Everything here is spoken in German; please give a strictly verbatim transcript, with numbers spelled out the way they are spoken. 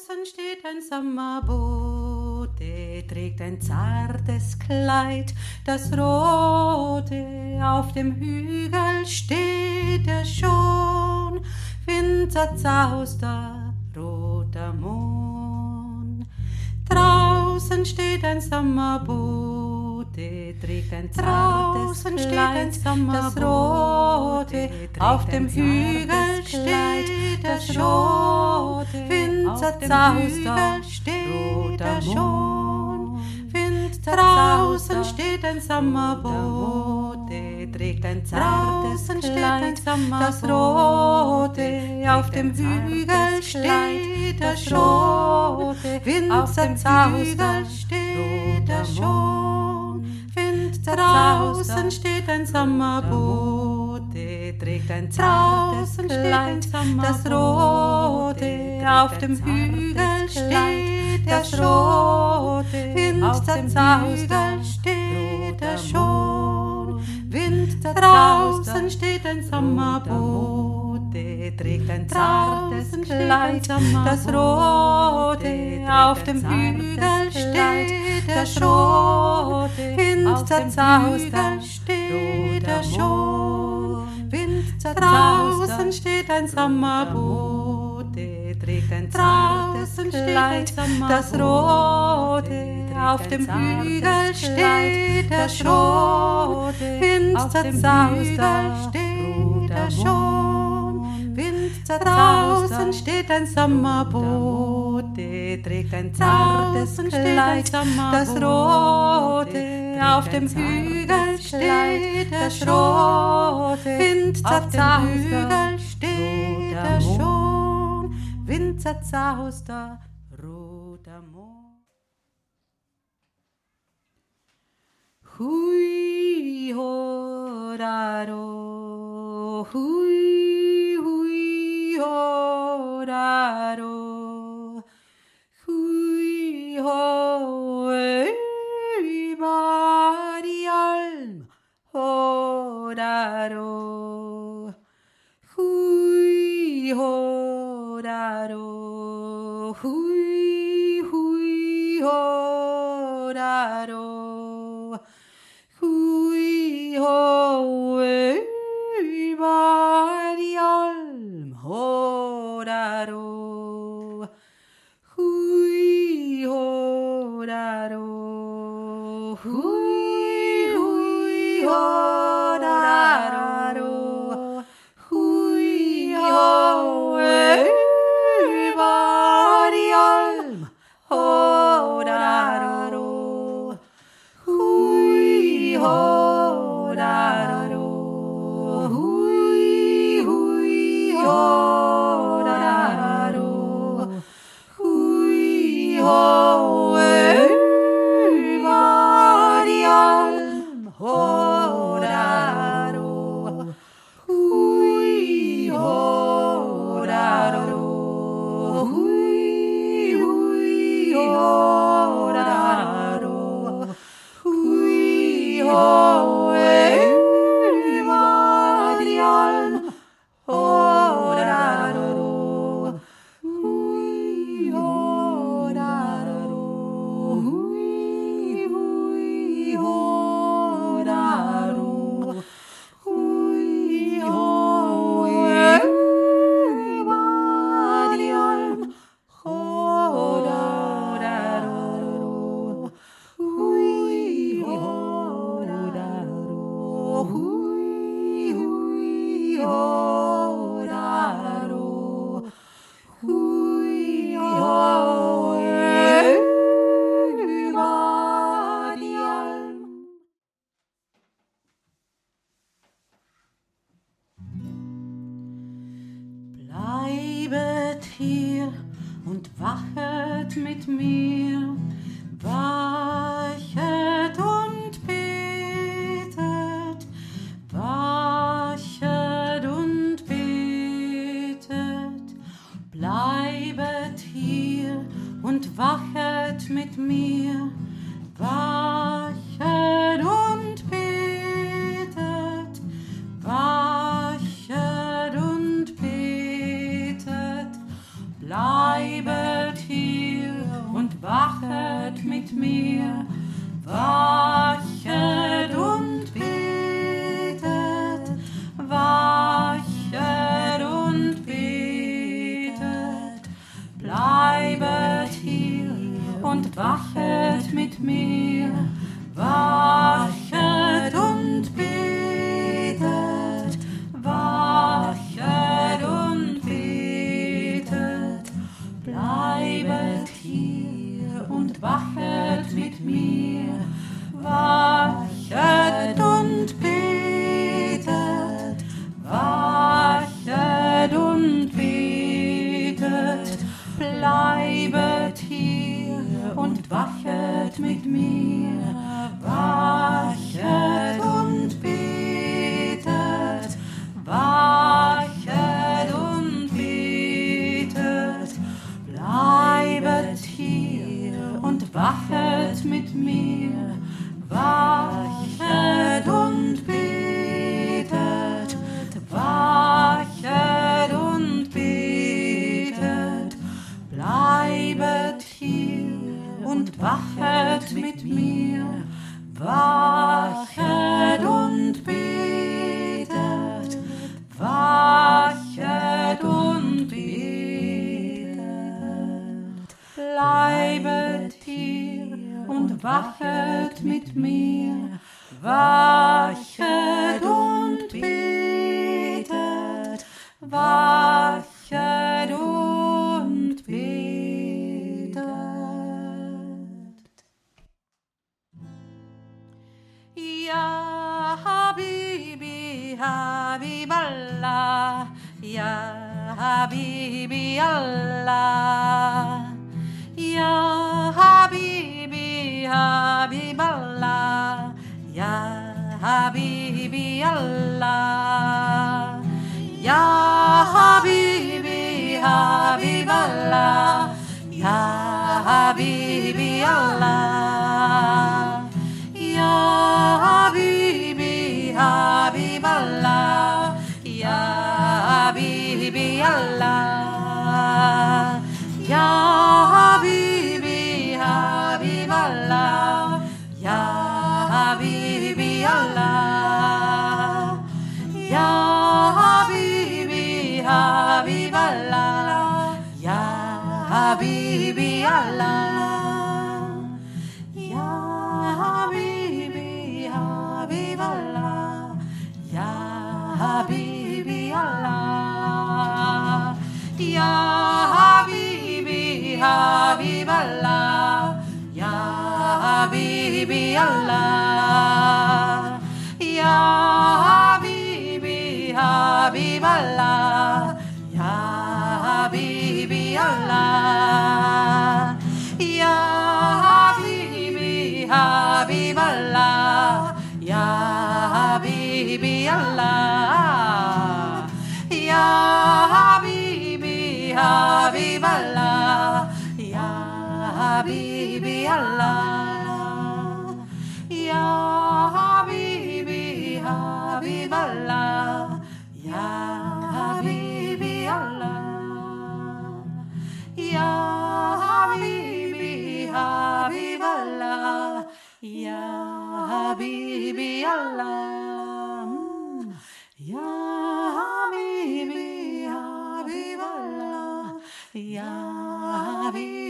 Draußen steht ein Sommerbote, trägt ein zartes Kleid, das rote. Auf dem Hügel steht er schon, winzerzauster roter Mohn. Draußen steht ein Sommerbote, trägt ein zartes Kleid, das rote. Auf dem Hügel steht er schon, winzerzauster steht er schon. Draußen steht ein Sommerbote, trägt ein zartes Kleid, das rote. Auf dem Hügel steht er schon, winzerzauster steht er schon. Draußen steht ein Sommerbote, trägt ein zartes Kleid, das rote. Auf dem Hügel steht er schon, winzerzauster steht er schon. Draußen steht ein Sommerbote, trägt ein zartes Kleid, das rote. Auf dem Hügel steht er schon, winzerzauster steht er schon. Draußen steht ein Sommerbote, trägt ein zartes Kleid, das rote. Auf dem Hügel steht er schon, winzerzauster steht er schon. Draußen steht ein Sommerbote, trägt ein zartes Kleid, das rote. Auf dem Hügel steht er schon, winzerzauster steht er schon. Winzerzauster roter Mohn. Hui horaro, hui hui horaro, hui ho über die Alm horaro, hui horaro, hui hui horaro. Hui ho über die Alm horaro, hui horaro, hui hui horaro, hui ho über die Alm horaro. Hui horaro, hui hui horaro, hui ho über die Alm horaro, hui horaro, hui hui horaro. Ho über die Alm horaro, hui horaro, hui hui horaro, hui ho über die Alm horaro, hui horaro, hui hui horaro, hui ho über die Alm. Bleibet hier und wachet mit mir, wachet und betet, wachet und betet. Bleibet hier und wachet mit mir, wachet und betet, wachet und betet. Bleibet hier und wachet mit mir, wachet und betet, wachet und betet, bleibet hier und wachet mit mir, wachet und betet, wachet und betet, bleibet hier und wachet mit mir, wachet und betet, wachet und betet, bleibet hier und wachet mit mir, wachet und betet, wachet und betet, bleibet hier und wachet mit mir, wachet und betet, wachet und betet, bleibet hier und wachet mit mir, wachet und betet, wachet und betet, bleibet hier und wachet mit mir, wachet und betet, wachet und betet. Ya Habibi, Habiballah, Ya Habibi Allah, Ya Habibi, Habiballah, Ya Habibi Allah, Ya Habibi, Habiballah, Ya Habibi Allah, Ya Habibi, Habiballah, Ya Habibi Allah, Ya Habibi, Habiballah, Ya Habibi Allah, Ya Habibi, Habiballah, Ya Habibi Allah, Ya Habibi, Habiballah, Ya Habibi Allah, Ya Habibi, Habiballah, Ya Habibi Allah, Ya Habibi, Habiballah, Ya Habibi Allah, Ya Habibi, Habiballah, Ya Habibi Allah, Ya Habibi, Habiballah, Ya Habibi Allah, Ya Habibi, Habiballah, Ya Habibi Allah, Ya Habibi, Habiballah, Ya Habibi Allah, Ya Habibi, Habiballah, Ya Habibi